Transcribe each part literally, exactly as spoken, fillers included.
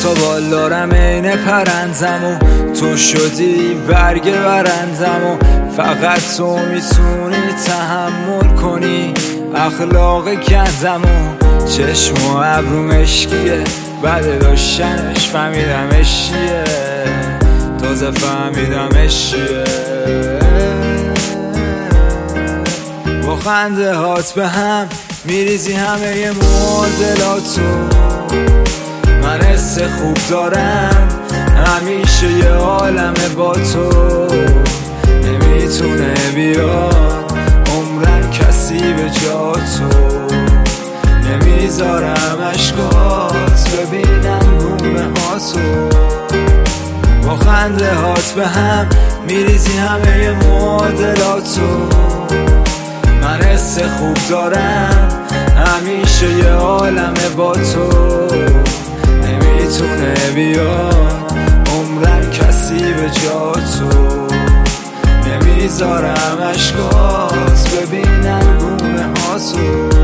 تا بال دارم عین پرندم و تو شدی برگ برندم و فقط تو میتونی تحمل کنی اخلاق گندم و چشم و ابروم عشقیه بعد داشتنش فهمیدم عشقیه تازه فهمیدم عشقیه با خنده هات به هم میریزی همه ی معادلاتو من حس خوب دارم همیشه یه عالمه با تو نمیتونه بیاد عمرن کسی به جا تو نمیذارم عشقات ببینم گونه هاتو با خنده هات به هم میریزی همه ی معادلاتو من حس خوب دارم همیشه یه عالمه با تو نمیتونه بیاد عمرن کسی به جا تو نمیذارم عشقات ببینم گونه هاتو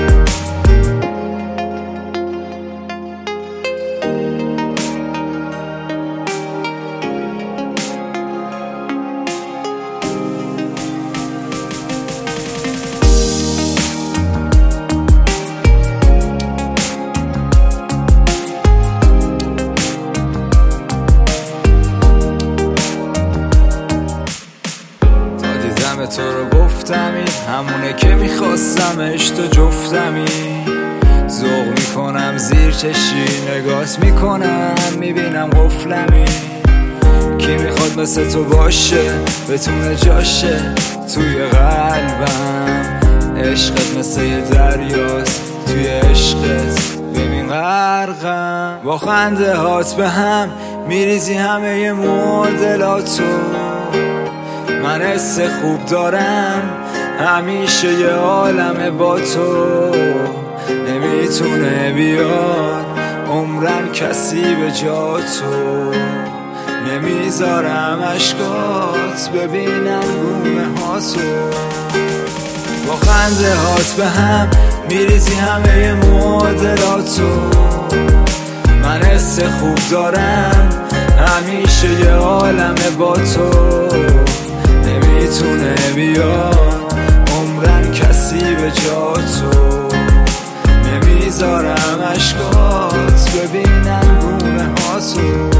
تو رو گفتمی همونه که میخواستمش تو جفتمی ذوق میکنم زیر چشی نگاهت میکنم میبینم قفلمی کی میخواد مثل تو باشه بتونه جاشه توی قلبم عشقت مثل یه دریاست توی عشقت ببین غرقم با خنده هات به هم میریزی همه ی معادلاتو من حس خوب دارم همیشه یه عالمه با تو نمیتونه بیاد عمرن کسی به جا تو نمیذارم عشقات ببینم گونه هاتو با خنده هات به هم میریزی همه ی معادلاتو من حس خوب دارم همیشه یه عالمه با تو نمیتونه بیاد عمرن کسی به جا تو نمیذارم عشقات ببینم گونه هاتو